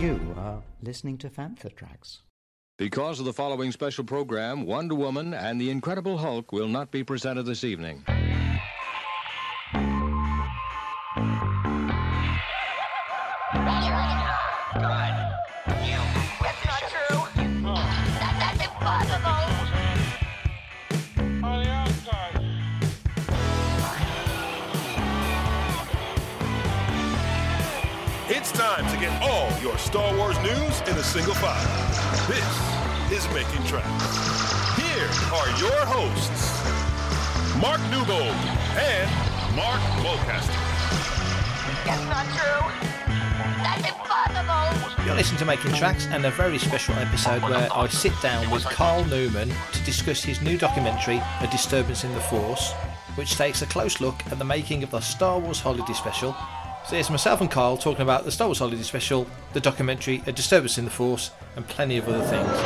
You are listening to Fantha Tracks. Because of the following special program, Wonder Woman and the Incredible Hulk will not be presented this evening. It's time to get all your Star Wars news in a single file. This is Making Tracks. Here are your hosts, Mark Newbold and Mark Mulcaster. That's not true. That's impossible. You're listening to Making Tracks and a very special episode where I sit down with Carl Newman to discuss his new documentary, A Disturbance in the Force, which takes a close look at the making of the Star Wars Holiday Special. So here's myself and Carl talking about the Star Wars Holiday Special, the documentary A Disturbance in the Force, and plenty of other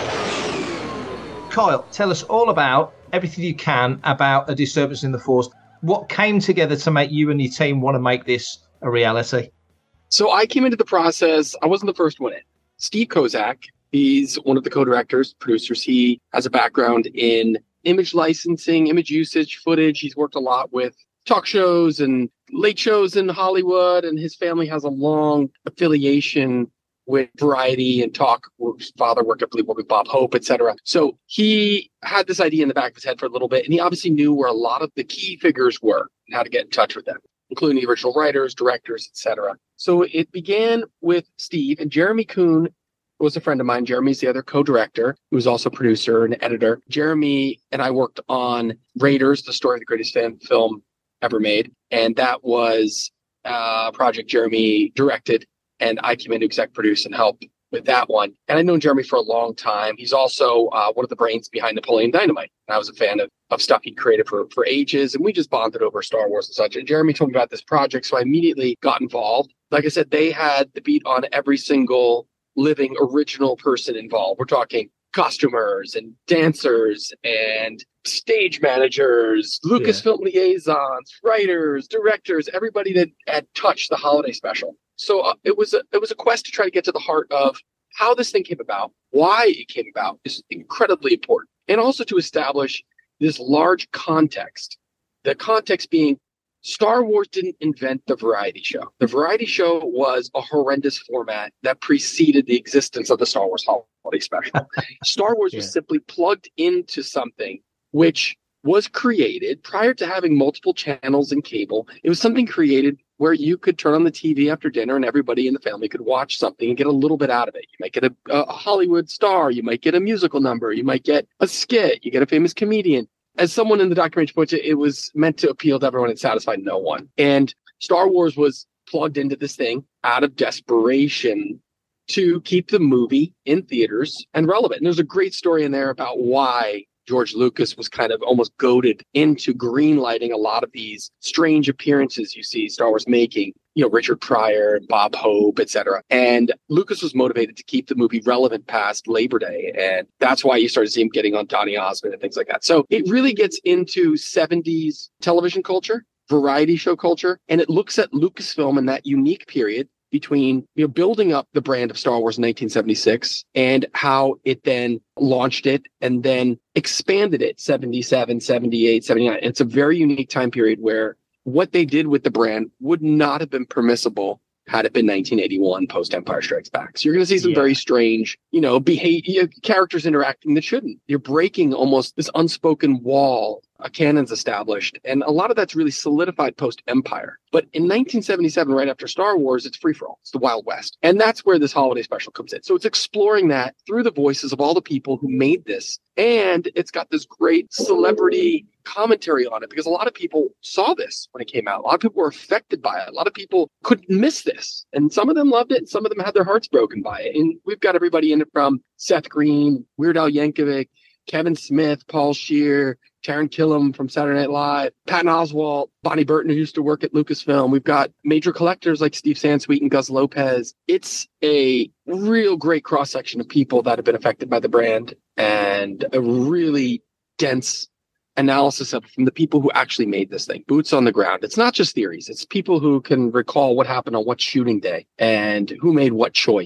things. Kyle, tell us all about everything you can about A Disturbance in the Force. What came together to make you and your team want to make this a reality? So I came into the process, I wasn't the first one in. Steve Kozak, he's one of the co-directors, producers. He has a background in image licensing, image usage, footage. He's worked a lot with talk shows and late shows in Hollywood, and his family has a long affiliation with Variety and talk. His father worked, I believe, with Bob Hope, etc. So he had this idea in the back of his head for a little bit, and he obviously knew where a lot of the key figures were and how to get in touch with them, including the original writers, directors, etc. So it began with Steve, and Jeremy Kuhn was a friend of mine. Jeremy's the other co-director, who was also producer and editor. Jeremy and I worked on Raiders, the story of the greatest fan film ever made. And that was a project Jeremy directed, and I came in to exec produce and help with that one. And I've known Jeremy for a long time. He's also one of the brains behind Napoleon Dynamite. And I was a fan of stuff he created for ages, and we just bonded over Star Wars and such. And Jeremy told me about this project, so I immediately got involved. Like I said, they had the beat on every single living original person involved. We're talking costumers and dancers and stage managers, Lucasfilm liaisons, writers, directors, everybody that had touched the holiday special. So it was a quest to try to get to the heart of how this thing came about, why it came about is incredibly important, and also to establish this large context. The context being Star Wars didn't invent the variety show. The variety show was a horrendous format that preceded the existence of the Star Wars Holiday Special. Star Wars was simply plugged into something which was created prior to having multiple channels and cable. It was something created where you could turn on the TV after dinner and everybody in the family could watch something and get a little bit out of it. You might get a Hollywood star. You might get a musical number. You might get a skit. You get a famous comedian. As someone in the documentary puts it, it was meant to appeal to everyone and satisfy no one. And Star Wars was plugged into this thing out of desperation to keep the movie in theaters and relevant. And there's a great story in there about why George Lucas was kind of almost goaded into greenlighting a lot of these strange appearances you see Star Wars making, Richard Pryor, Bob Hope, etc. And Lucas was motivated to keep the movie relevant past Labor Day. And that's why you started to see him getting on Donny Osmond and things like that. So it really gets into 70s television culture, variety show culture, and it looks at Lucasfilm in that unique period between building up the brand of Star Wars in 1976 and how it then launched it and then expanded it 77, 78, 79. It's a very unique time period where what they did with the brand would not have been permissible had it been 1981 post Empire Strikes Back. So you're going to see some very strange, behavior, characters interacting that shouldn't. You're breaking almost this unspoken wall a canon's established. And a lot of that's really solidified post-Empire. But in 1977, right after Star Wars, it's free-for-all. It's the Wild West. And that's where this holiday special comes in. So it's exploring that through the voices of all the people who made this. And it's got this great celebrity commentary on it because a lot of people saw this when it came out. A lot of people were affected by it. A lot of people couldn't miss this. And some of them loved it. And some of them had their hearts broken by it. And we've got everybody in it from Seth Green, Weird Al Yankovic, Kevin Smith, Paul Scheer, Taron Killam from Saturday Night Live, Patton Oswalt, Bonnie Burton, who used to work at Lucasfilm. We've got major collectors like Steve Sansweet and Gus Lopez. It's a real great cross-section of people that have been affected by the brand and a really dense analysis of it from the people who actually made this thing, boots on the ground. It's not just theories. It's people who can recall what happened on what shooting day and who made what choice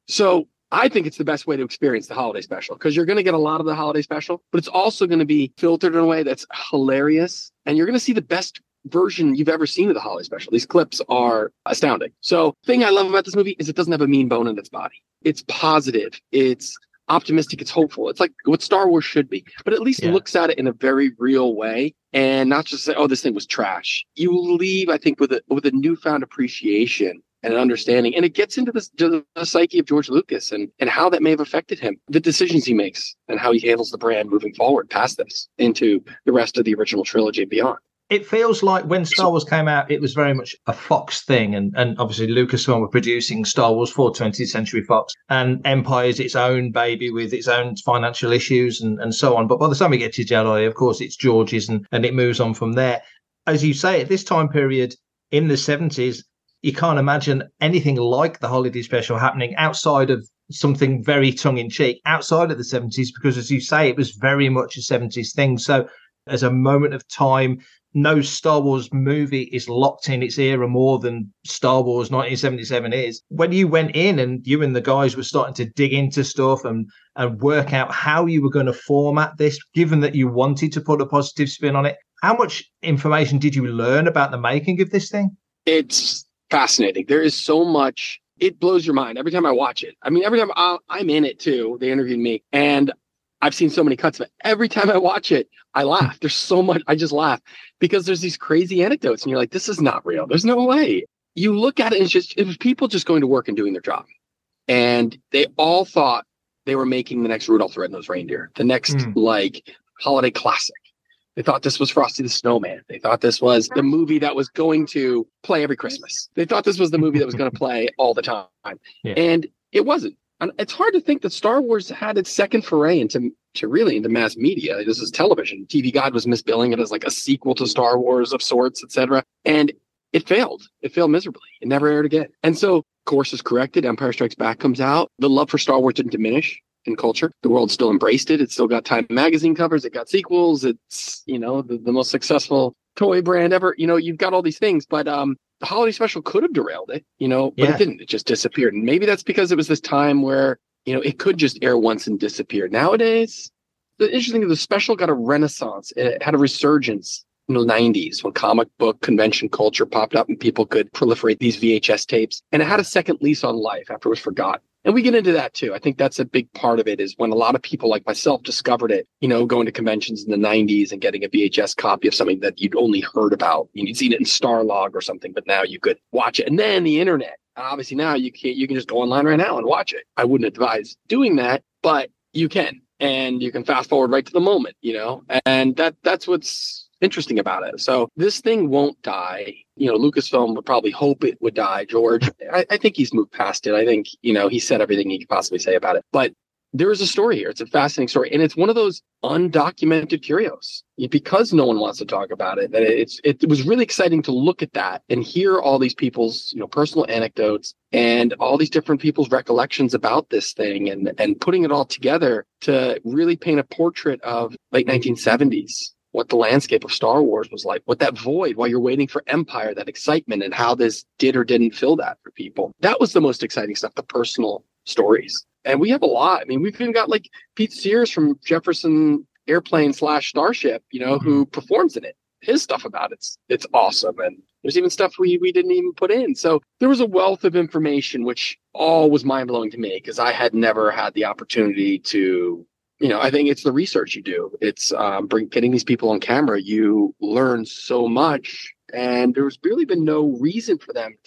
So I think it's the best way to experience the holiday special because you're going to get a lot of the holiday special, but it's also going to be filtered in a way that's hilarious. And you're going to see the best version you've ever seen of the holiday special. These clips are astounding. So the thing I love about this movie is it doesn't have a mean bone in its body. It's positive. It's optimistic. It's hopeful. It's like what Star Wars should be, but at least looks at it in a very real way and not just say, oh, this thing was trash. You leave, I think, with a newfound appreciation and an understanding. And it gets into the psyche of George Lucas and how that may have affected him, the decisions he makes and how he handles the brand moving forward past this into the rest of the original trilogy and beyond. It feels like when Star Wars came out, it was very much a Fox thing. And obviously Lucasfilm were producing Star Wars for 20th Century Fox. And Empire is its own baby with its own financial issues and so on. But by the time we get to Jedi, of course, it's George's and it moves on from there. As you say, at this time period in the 70s, you can't imagine anything like the holiday special happening outside of something very tongue-in-cheek, outside of the 70s, because as you say, it was very much a 70s thing. So as a moment of time, no Star Wars movie is locked in its era more than Star Wars 1977 is. When you went in and you and the guys were starting to dig into stuff and work out how you were going to format this, given that you wanted to put a positive spin on it, how much information did you learn about the making of this thing? It's fascinating. There is so much. It blows your mind every time I watch it. I mean, every time I'm in it too. They interviewed me and I've seen so many cuts of it. Every time I watch it, I laugh. There's so much. I just laugh because there's these crazy anecdotes and you're like, this is not real. There's no way. You look at it and it was people just going to work and doing their job. And they all thought they were making the next Rudolph the Red-Nosed Reindeer, the next like holiday classic. They thought this was Frosty the Snowman. They thought this was the movie that was going to play every Christmas. They thought this was the movie that was going to play all the time. Yeah. And it wasn't. And it's hard to think that Star Wars had its second foray into mass media. This is television. TV Guide was misbilling it as like a sequel to Star Wars of sorts, etc. And it failed. It failed miserably. It never aired again. And so course is corrected. Empire Strikes Back comes out. The love for Star Wars didn't diminish in culture. The world still embraced it. It's still got Time magazine covers. It got sequels. It's, the most successful toy brand ever. You've got all these things, but the holiday special could have derailed it, but it didn't. It just disappeared. And maybe that's because it was this time where, it could just air once and disappear. Nowadays, the interesting thing, the special got a renaissance. It had a resurgence in the 90s when comic book convention culture popped up and people could proliferate these VHS tapes. And it had a second lease on life after it was forgotten. And we get into that too. I think that's a big part of it is when a lot of people like myself discovered it, going to conventions in the 90s and getting a VHS copy of something that you'd only heard about. You'd seen it in Starlog or something, but now you could watch it. And then the internet. Obviously now you can just go online right now and watch it. I wouldn't advise doing that, but you can. And you can fast forward right to the moment, and that's what's interesting about it. So this thing won't die. Lucasfilm would probably hope it would die, George. I think he's moved past it. I think, he said everything he could possibly say about it. But there is a story here. It's a fascinating story. And it's one of those undocumented curios because no one wants to talk about it. That it was really exciting to look at that and hear all these people's, personal anecdotes and all these different people's recollections about this thing and putting it all together to really paint a portrait of late 1970s. What the landscape of Star Wars was like, what that void while you're waiting for Empire, that excitement and how this did or didn't fill that for people. That was the most exciting stuff, the personal stories. And we have a lot. I mean, we've even got like Pete Sears from Jefferson Airplane / Starship, who performs in it. His stuff about it's awesome. And there's even stuff we didn't even put in. So there was a wealth of information, which all was mind blowing to me because I had never had the opportunity to, I think it's the research you do. It's getting these people on camera. You learn so much. And there's really been no reason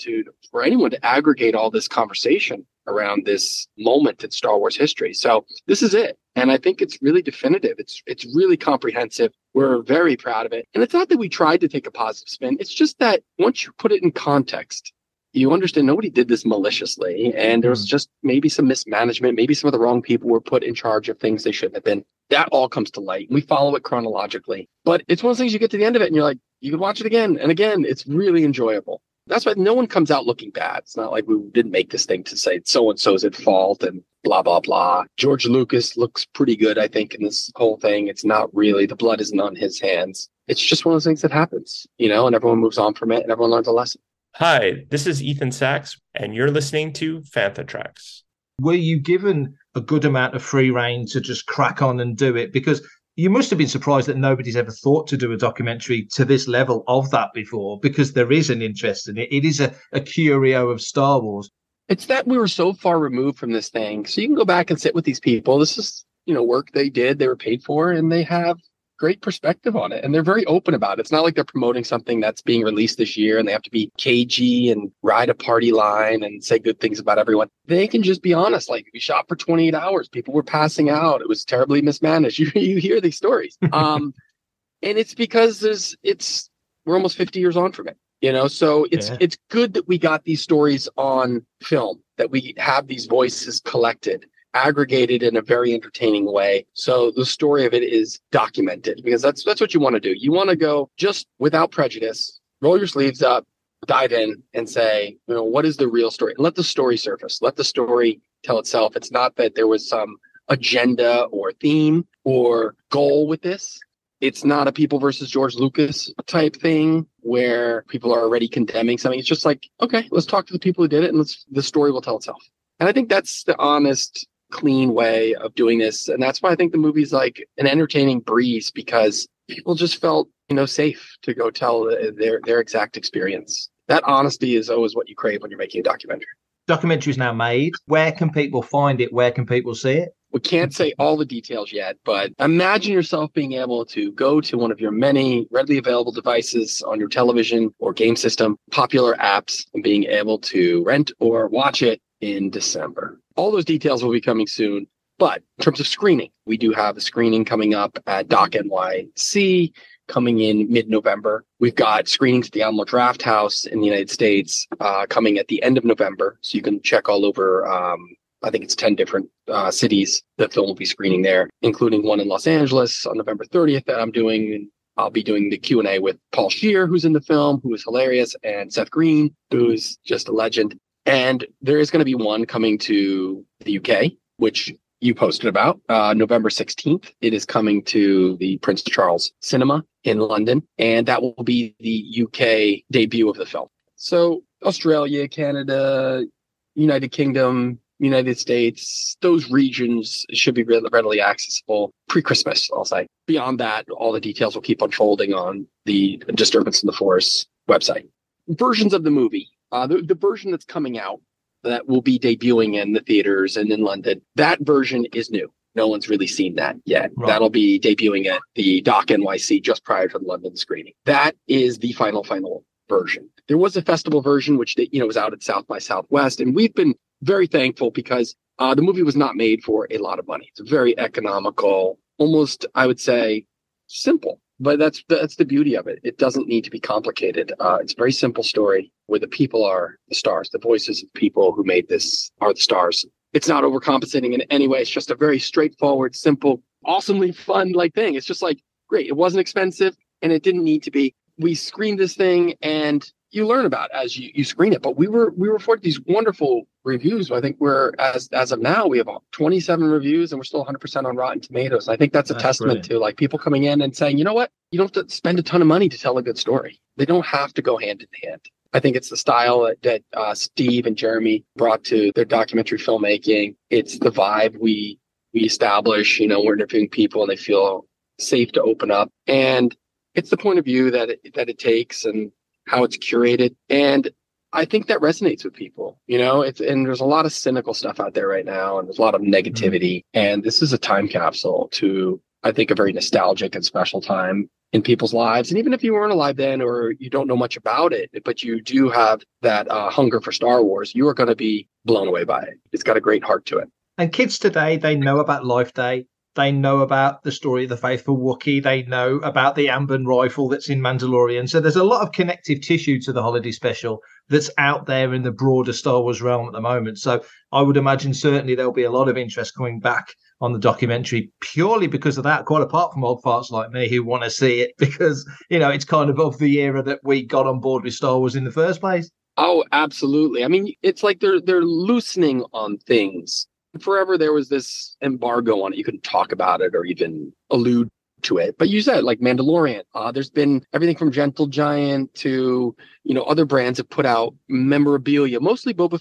for anyone to aggregate all this conversation around this moment in Star Wars history. So this is it. And I think it's really definitive. It's really comprehensive. We're very proud of it. And it's not that we tried to take a positive spin. It's just that once you put it in context, you understand nobody did this maliciously. And there's just maybe some mismanagement. Maybe some of the wrong people were put in charge of things they shouldn't have been. That all comes to light. We follow it chronologically. But it's one of those things you get to the end of it and you're like, you can watch it again and again. It's really enjoyable. That's why no one comes out looking bad. It's not like we didn't make this thing to say so-and-so's at fault and blah, blah, blah. George Lucas looks pretty good, I think, in this whole thing. It's not really, the blood isn't on his hands. It's just one of those things that happens, and everyone moves on from it and everyone learns a lesson. Hi, this is Ethan Sachs, and you're listening to Fantha Tracks. Were you given a good amount of free rein to just crack on and do it? Because you must have been surprised that nobody's ever thought to do a documentary to this level of that before, because there is an interest in it. It is a curio of Star Wars. It's that we were so far removed from this thing. So you can go back and sit with these people. This is, work they did, they were paid for, and they have great perspective on it. And they're very open about it. It's not like they're promoting something that's being released this year and they have to be cagey and ride a party line and say good things about everyone. They can just be honest. Like, we shot for 28 hours. People were passing out. It was terribly mismanaged. You hear these stories. And it's because we're almost 50 years on from it. So it's good that we got these stories on film, that we have these voices collected, aggregated in a very entertaining way. So the story of it is documented, because that's what you want to do. You want to go just without prejudice, roll your sleeves up, dive in and say, what is the real story? And let the story surface. Let the story tell itself. It's not that there was some agenda or theme or goal with this. It's not a people versus George Lucas type thing where people are already condemning something. It's just like, okay, let's talk to the people who did it, and the story will tell itself. And I think that's the honest, clean way of doing this. And that's why I think the movie's like an entertaining breeze, because people just felt, safe to go tell their exact experience. That honesty is always what you crave when you're making a documentary. Documentary is now made. Where can people find it? Where can people see it? We can't say all the details yet, but imagine yourself being able to go to one of your many readily available devices on your television or game system, popular apps, and being able to rent or watch it in December. All those details will be coming soon. But in terms of screening, we do have a screening coming up at Doc NYC coming in mid-November. We've got screenings at the Alamo Draft House in the United States coming at the end of November. So you can check all over, I think it's 10 different cities the film will be screening there, including one in Los Angeles on November 30th that I'm doing. And I'll be doing the Q&A with Paul Scheer, who's in the film, who is hilarious, and Seth Green, who's just a legend. And there is going to be one coming to the UK, which you posted about, November 16th. It is coming to the Prince Charles Cinema in London, and that will be the UK debut of the film. So Australia, Canada, United Kingdom, United States, those regions should be readily accessible pre-Christmas, I'll say. Beyond that, all the details will keep unfolding on the Disturbance in the Force website. Versions of the movie. The version that's coming out that will be debuting in the theaters and in London, that version is new. No one's really seen that yet. Right. That'll be debuting at the Doc NYC just prior to the London screening. That is the final version. There was a festival version, which was out at South by Southwest, and we've been very thankful because the movie was not made for a lot of money. It's very economical, almost, I would say, simple. But that's the beauty of it. It doesn't need to be complicated. It's a very simple story where the people are the stars. The voices of people who made this are the stars. It's not overcompensating in any way. It's just a very straightforward, simple, awesomely fun thing. It's just great. It wasn't expensive and it didn't need to be. We screened this thing and you learn about it as you screen it. But we were afforded these wonderful reviews. I think we're, as of now, we have 27 reviews and we're still 100% on Rotten Tomatoes. I think that's a testament to people coming in and saying, you know what? You don't have to spend a ton of money to tell a good story. They don't have to go hand in hand. I think it's the style that Steve and Jeremy brought to their documentary filmmaking. It's the vibe we establish. We're interviewing people and they feel safe to open up. And it's the point of view that it takes and how it's curated. And I think that resonates with people, and there's a lot of cynical stuff out there right now, and there's a lot of negativity. And this is a time capsule to, I think, a very nostalgic and special time in people's lives. And even if you weren't alive then, or you don't know much about it, but you do have that hunger for Star Wars, you are going to be blown away by it. It's got a great heart to it. And kids today, they know about Life Day. They know about the story of the faithful Wookiee. They know about the Amban rifle that's in Mandalorian. So there's a lot of connective tissue to the holiday special that's out there in the broader Star Wars realm at the moment. So I would imagine certainly there'll be a lot of interest coming back on the documentary purely because of that, quite apart from old farts like me who want to see it because, it's kind of the era that we got on board with Star Wars in the first place. Oh, absolutely. I mean, it's like they're loosening on things. Forever there was this embargo on it. You couldn't talk about it or even allude to it. But you said Mandalorian. There's been everything from Gentle Giant to, other brands have put out memorabilia, mostly Boba Fett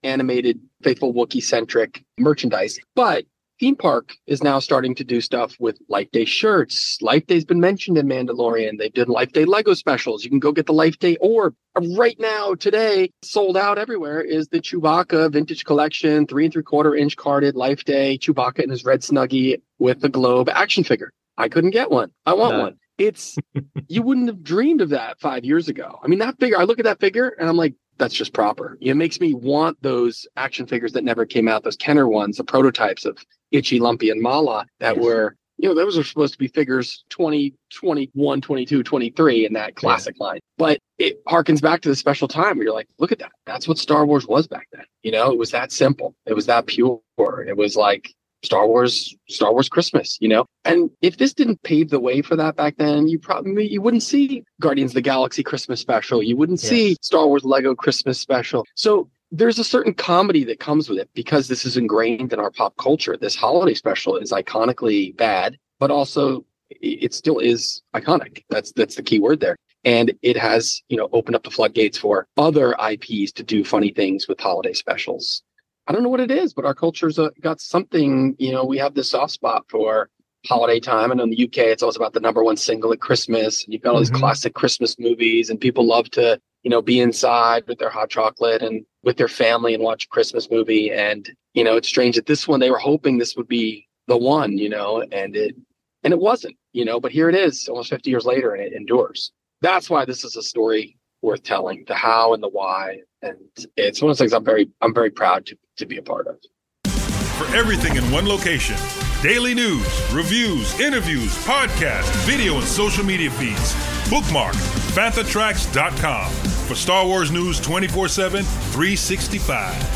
animated, faithful Wookiee-centric merchandise. But theme park is now starting to do stuff with Life Day shirts. Life Day's been mentioned in Mandalorian. They did Life Day Lego specials. You can go get the Life Day orb. Right now, today, sold out everywhere is the Chewbacca Vintage Collection 3 3/4-inch carded Life Day Chewbacca in his red Snuggie with the globe action figure. I couldn't get one. I want one. It's you wouldn't have dreamed of that 5 years ago. I mean, that figure, I look at that figure and I'm like, that's just proper. It makes me want those action figures that never came out, those Kenner ones, the prototypes of Itchy, Lumpy, and Mala that were, those are supposed to be figures 20, 21, 22, 23 in that classic line. But it harkens back to the special time where you're like, look at that. That's what Star Wars was back then. It was that simple. It was that pure. It was like Star Wars Christmas, And if this didn't pave the way for that back then, you wouldn't see Guardians of the Galaxy Christmas special. You wouldn't see Star Wars Lego Christmas special. So there's a certain comedy that comes with it because this is ingrained in our pop culture. This holiday special is iconically bad, but also it still is iconic. That's the key word there. And it has, opened up the floodgates for other IPs to do funny things with holiday specials. I don't know what it is, but our culture's got something, we have this soft spot for holiday time. And in the UK, it's always about the number one single at Christmas. And you've got all these classic Christmas movies and people love to, be inside with their hot chocolate and with their family and watch a Christmas movie. And, it's strange that this one, they were hoping this would be the one, and it wasn't, but here it is almost 50 years later and it endures. That's why this is a story worth telling, the how and the why. And it's one of those things I'm very proud to be a part of. For everything in one location, daily news, reviews, interviews, podcasts, video, and social media feeds, bookmark FanthaTracks.com for Star Wars news 24/7, 365.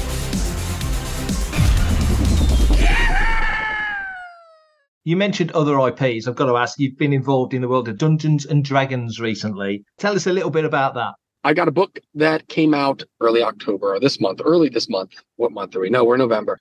You mentioned other IPs. I've got to ask, you've been involved in the world of Dungeons and Dragons recently. Tell us a little bit about that. I got a book that came out early this month. What month are we? No, we're November.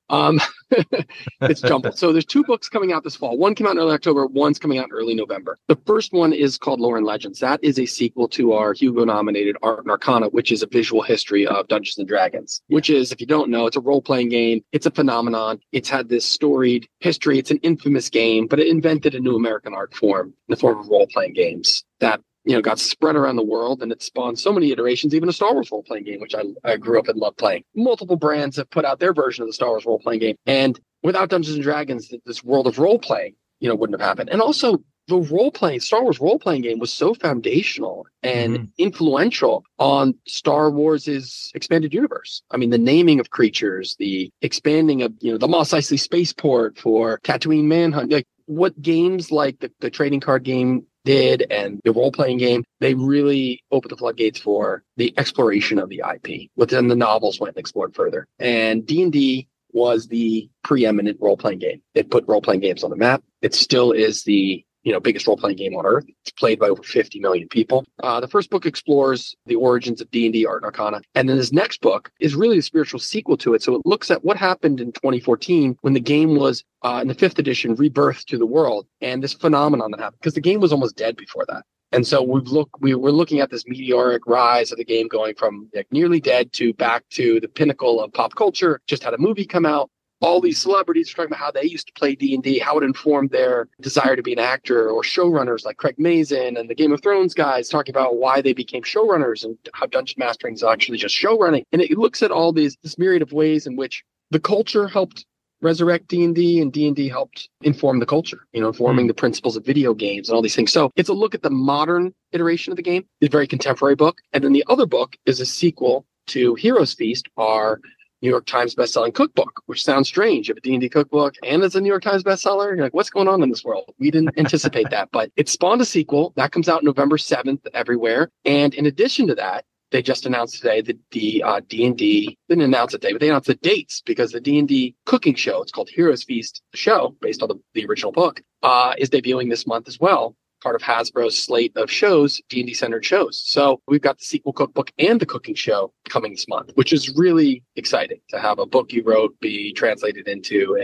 It's jumbled. So there's 2 books coming out this fall. One came out in early October. One's coming out in early November. The first one is called Lore and Legends. That is a sequel to our Hugo-nominated Art and Arcana, which is a visual history of Dungeons and Dragons, which is, if you don't know, it's a role-playing game. It's a phenomenon. It's had this storied history. It's an infamous game, but it invented a new American art form in the form of role-playing games that got spread around the world, and it spawned so many iterations, even a Star Wars role-playing game, which I grew up and loved playing. Multiple brands have put out their version of the Star Wars role-playing game. And without Dungeons & Dragons, this world of role-playing, wouldn't have happened. And also, the Star Wars role-playing game was so foundational and influential on Star Wars's expanded universe. I mean, the naming of creatures, the expanding of, the Mos Eisley spaceport for Tatooine Manhunt, like what games like the trading card game did and the role-playing game, they really opened the floodgates for the exploration of the IP. But then the novels went and explored further. And D&D was the preeminent role-playing game. It put role-playing games on the map. It still is the biggest role-playing game on Earth. It's played by over 50 million people. The first book explores the origins of D&D, Art and Arcana. And then this next book is really a spiritual sequel to it. So it looks at what happened in 2014 when the game was, in the 5th edition, rebirthed to the world. And this phenomenon that happened, because the game was almost dead before that. And so we were looking at this meteoric rise of the game going from nearly dead to back to the pinnacle of pop culture. Just had a movie come out. All these celebrities are talking about how they used to play D&D, how it informed their desire to be an actor, or showrunners like Craig Mazin and the Game of Thrones guys talking about why they became showrunners and how dungeon mastering is actually just showrunning. And it looks at all this myriad of ways in which the culture helped resurrect D&D and D&D helped inform the culture, informing the principles of video games and all these things. So it's a look at the modern iteration of the game, a very contemporary book. And then the other book is a sequel to Heroes Feast, our New York Times bestselling cookbook, which sounds strange. You have a D&D cookbook and it's a New York Times bestseller. You're like, what's going on in this world? We didn't anticipate that, but it spawned a sequel that comes out November 7th everywhere. And in addition to that, they just announced today that the D&D didn't announce a date, but they announced the dates because the D&D cooking show, it's called Heroes Feast, the show based on the original book, is debuting this month as well. Part of Hasbro's slate of shows, D&D centered shows. So we've got the sequel cookbook and the cooking show coming this month, which is really exciting to have a book you wrote be translated into a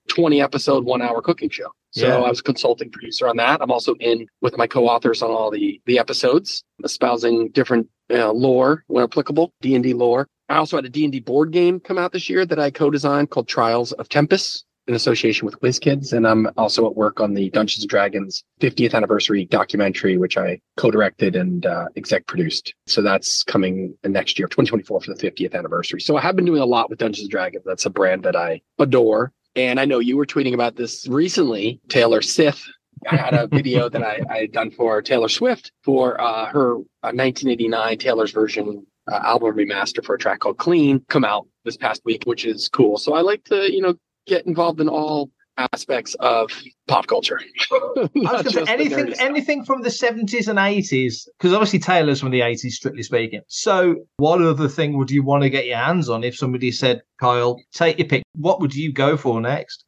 20-episode, 1-hour cooking show. So Yeah. I was a consulting producer on that. I'm also in with my co-authors on all the episodes, espousing different lore when applicable, D&D lore. I also had a D&D board game come out this year that I co-designed called Trials of Tempest in association with WizKids. And I'm also at work on the Dungeons & Dragons 50th anniversary documentary, which I co-directed and exec produced. So that's coming next year, 2024, for the 50th anniversary. So I have been doing a lot with Dungeons & Dragons. That's a brand that I adore. And I know you were tweeting about this recently, Taylor Sith. I had a video that I had done for Taylor Swift for her 1989 Taylor's version album remaster for a track called Clean come out this past week, which is cool. So I like to, get involved in all aspects of pop culture. I was going to say anything from the 70s and 80s, because obviously Taylor's from the 80s, strictly speaking. So what other thing would you want to get your hands on if somebody said, Kyle, take your pick? What would you go for next?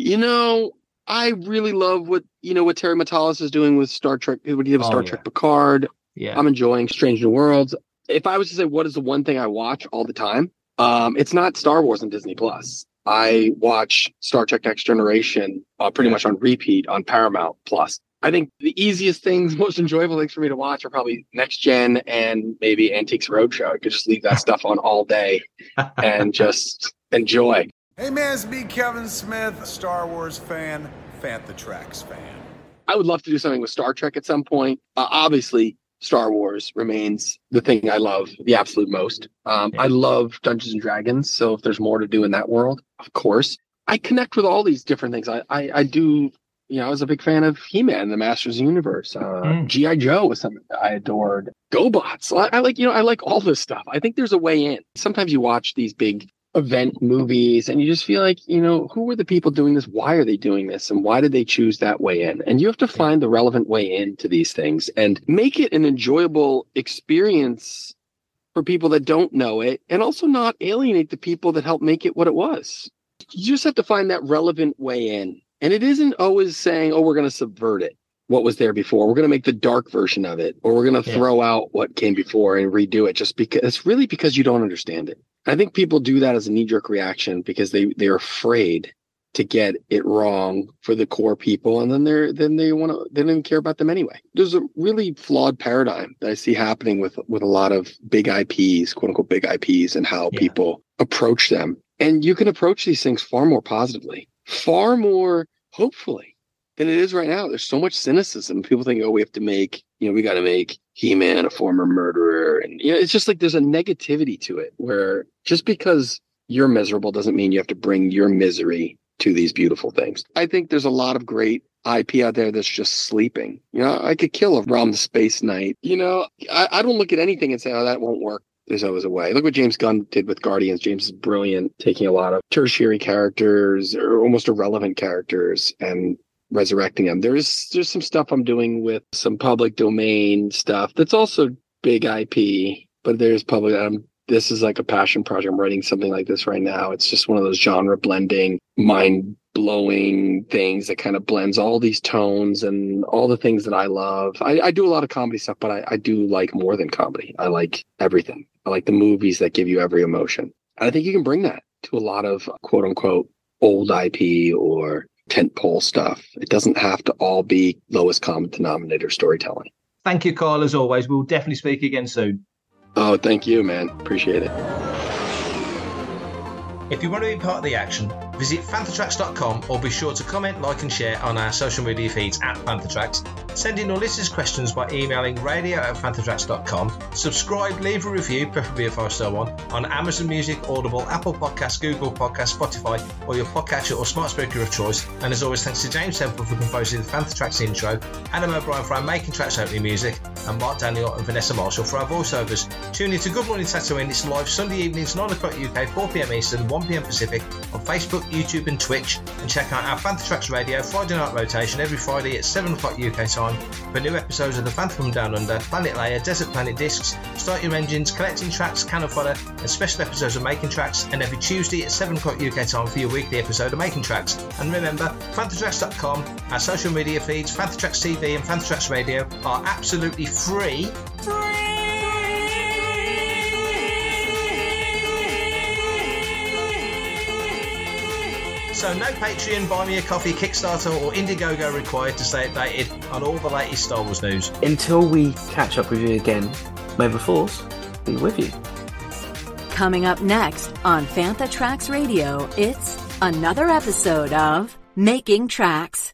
I really love what Terry Matalas is doing with Star Trek. What he did with Star Trek Picard. Yeah. I'm enjoying Strange New Worlds. If I was to say what is the one thing I watch all the time, it's not Star Wars on Disney Plus. I watch Star Trek Next Generation pretty much on repeat on Paramount Plus. I think the easiest things, most enjoyable things for me to watch are probably Next Gen and maybe Antiques Roadshow. I could just leave that stuff on all day and just enjoy. Hey man, it's me, Kevin Smith, a Star Wars fan, Fantha Tracks fan. I would love to do something with Star Trek at some point. Obviously, Star Wars remains the thing I love the absolute most. I love Dungeons and Dragons, so if there's more to do in that world, of course. I connect with all these different things. I do, I was a big fan of He-Man, the Masters of the Universe. G.I. Joe was something that I adored. GoBots. I like all this stuff. I think there's a way in. Sometimes you watch these big event movies and you just feel like, who are the people doing this? Why are they doing this? And why did they choose that way in? And you have to find the relevant way into these things and make it an enjoyable experience for people that don't know it, and also not alienate the people that helped make it what it was. You just have to find that relevant way in. And it isn't always saying, oh, we're going to subvert it, what was there before. We're going to make the dark version of it, or we're going to throw out what came before and redo it, just because it's really because you don't understand it. I think people do that as a knee-jerk reaction because they're afraid to get it wrong for the core people, and then they don't even care about them anyway. There's a really flawed paradigm that I see happening with a lot of big IPs, quote unquote big IPs, and how people approach them. And you can approach these things far more positively, far more hopefully than it is right now. There's so much cynicism. People think, oh, we have to make, we got to make He-Man a former murderer. And it's just like there's a negativity to it where just because you're miserable doesn't mean you have to bring your misery to these beautiful things. I think there's a lot of great IP out there that's just sleeping. I could kill a Realm the Space Knight. I don't look at anything and say, oh, that won't work. There's always a way. Look what James Gunn did with Guardians. James is brilliant, taking a lot of tertiary characters or almost irrelevant characters and resurrecting them. There's some stuff I'm doing with some public domain stuff that's also big IP, but there's public. This is like a passion project. I'm writing something like this right now. It's just one of those genre blending, mind blowing things that kind of blends all these tones and all the things that I love. I do a lot of comedy stuff, but I do like more than comedy. I like everything. I like the movies that give you every emotion. And I think you can bring that to a lot of quote unquote old IP or tentpole stuff. It doesn't have to all be lowest common denominator storytelling. Thank you, Carl, as always. We'll definitely speak again soon. Oh, thank you, man. Appreciate it. If you want to be part of the action, visit fanthatracks.com or be sure to comment, like and share on our social media feeds at Fanthatracks. Send in your listeners' questions by emailing radio@fanthatracks.com. Subscribe, leave a review, preferably a 5-star one, on Amazon Music, Audible, Apple Podcasts, Google Podcasts, Spotify, or your podcatcher or smart speaker of choice. And as always, thanks to James Temple for composing the Fanthatracks intro, Adam O'Brien for our Making Tracks opening music, and Mark Daniel and Vanessa Marshall for our voiceovers. Tune in to Good Morning Tatooine. It's live Sunday evenings, 9 o'clock UK, 4 p.m. Eastern, 1 p.m. Pacific on Facebook, YouTube and Twitch. And check out our Fanthatracks Radio Friday night rotation every Friday at 7 o'clock UK time for new episodes of The Phantom from Down Under, Planet Leia, Desert Planet Discs, Start Your Engines, Collecting Tracks, Cannon Fodder, and special episodes of Making Tracks, and every Tuesday at 7 o'clock UK time for your weekly episode of Making Tracks. And remember, Fanthatracks.com, our social media feeds, Fanthatracks TV and Fanthatracks Radio are absolutely free. So no Patreon, Buy Me a Coffee, Kickstarter or Indiegogo required to stay updated on all the latest Star Wars news. Until we catch up with you again, may the Force be with you. Coming up next on Fantha Tracks Radio, it's another episode of Making Tracks.